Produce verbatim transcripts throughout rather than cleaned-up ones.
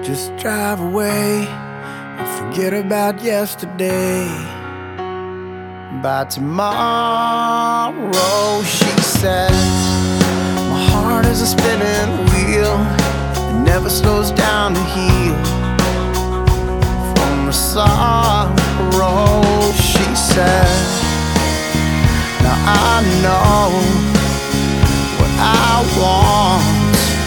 Just drive away and forget about yesterday. By tomorrow, she says, my heart is a spinning wheel, it never slows down to heal. From the sorrow, she says, now I know what I want.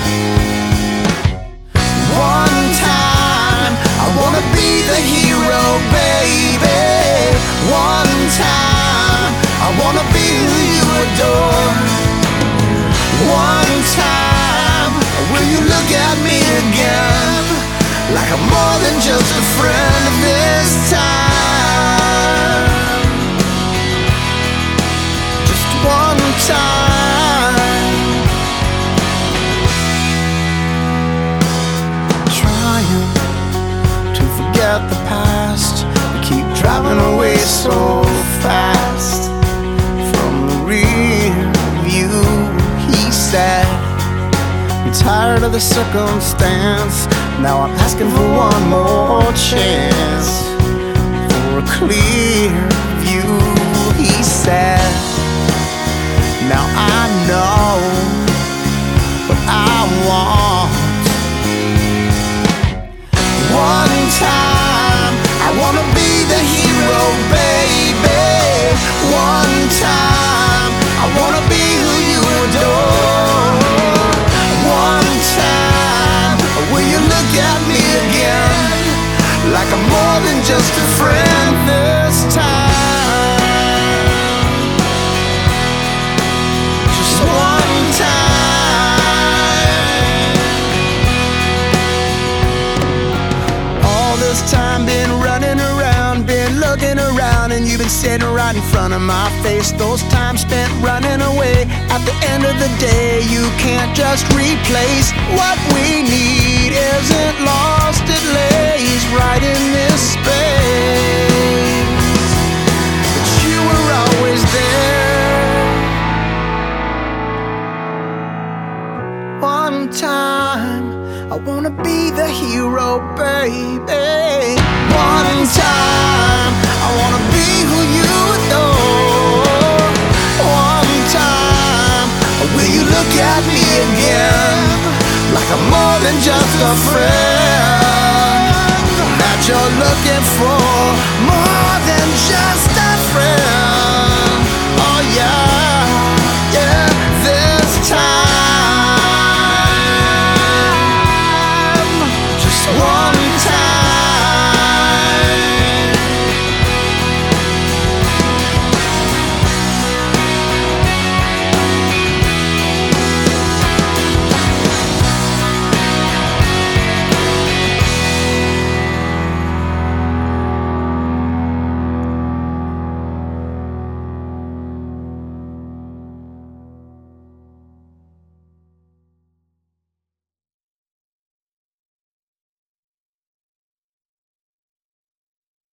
One time, I wanna be the hero, baby. One time, I wanna be who you adore. One time, will you look at me again like I'm more than just a friend this time? Just one time. The past, we keep driving away so fast from the rear view. He said, I'm tired of the circumstance, now I'm asking for one more chance for a clear view. He said, now I know what I want. One time, I wanna be the hero, baby. One time, I wanna be who you adore. One time, will you look at me again like I'm more than just a friend this time? Just one time. This time been running around, been looking around, and you've been sitting right in front of my face. Those times spent running away, at the end of the day you can't just replace. What we need isn't lost, it lays right in this space. But you were always there. One time, I wanna be the hero, baby. One time, I wanna be who you adore. One time, will you look at me again like I'm more than just a friend? That you're looking